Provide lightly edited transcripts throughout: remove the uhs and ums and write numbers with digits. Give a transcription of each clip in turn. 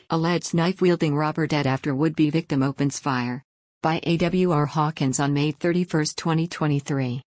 Alleged knife-wielding robber dead after would-be victim opens fire. By A.W.R. Hawkins on May 31, 2023.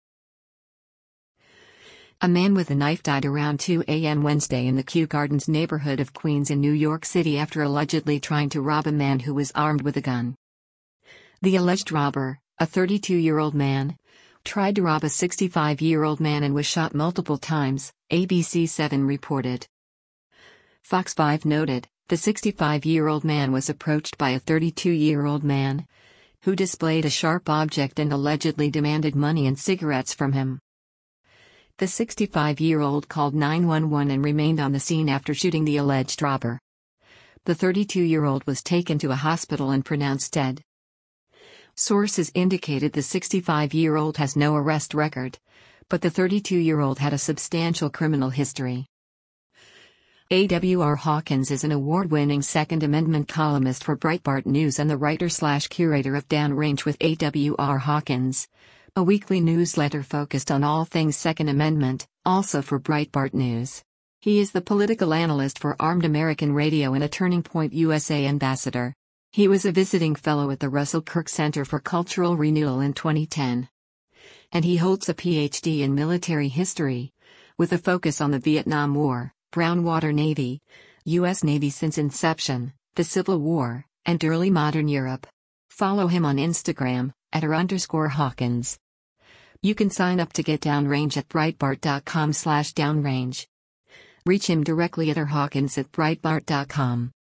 A man with a knife died around 2 a.m. Wednesday in the Kew Gardens neighborhood of Queens in New York City after allegedly trying to rob a man who was armed with a gun. The alleged robber, a 32-year-old man, tried to rob a 65-year-old man and was shot multiple times, ABC7 reported. Fox 5 noted, the 65-year-old man was approached by a 32-year-old man, who displayed a sharp object and allegedly demanded money and cigarettes from him. The 65-year-old called 911 and remained on the scene after shooting the alleged robber. The 32-year-old was taken to a hospital and pronounced dead. Sources indicated the 65-year-old has no arrest record, but the 32-year-old had a substantial criminal history. A.W.R. Hawkins is an award-winning Second Amendment columnist for Breitbart News and the writer/curator of Downrange with A.W.R. Hawkins, a weekly newsletter focused on all things Second Amendment, also for Breitbart News. He is the political analyst for Armed American Radio and a Turning Point USA ambassador. He was a visiting fellow at the Russell Kirk Center for Cultural Renewal in 2010. And he holds a Ph.D. in military history, with a focus on the Vietnam War, Brown Water Navy, U.S. Navy since inception, the Civil War, and early modern Europe. Follow him on Instagram, @r_Hawkins. You can sign up to get Downrange at Breitbart.com/downrange. Reach him directly at rhawkins@breitbart.com.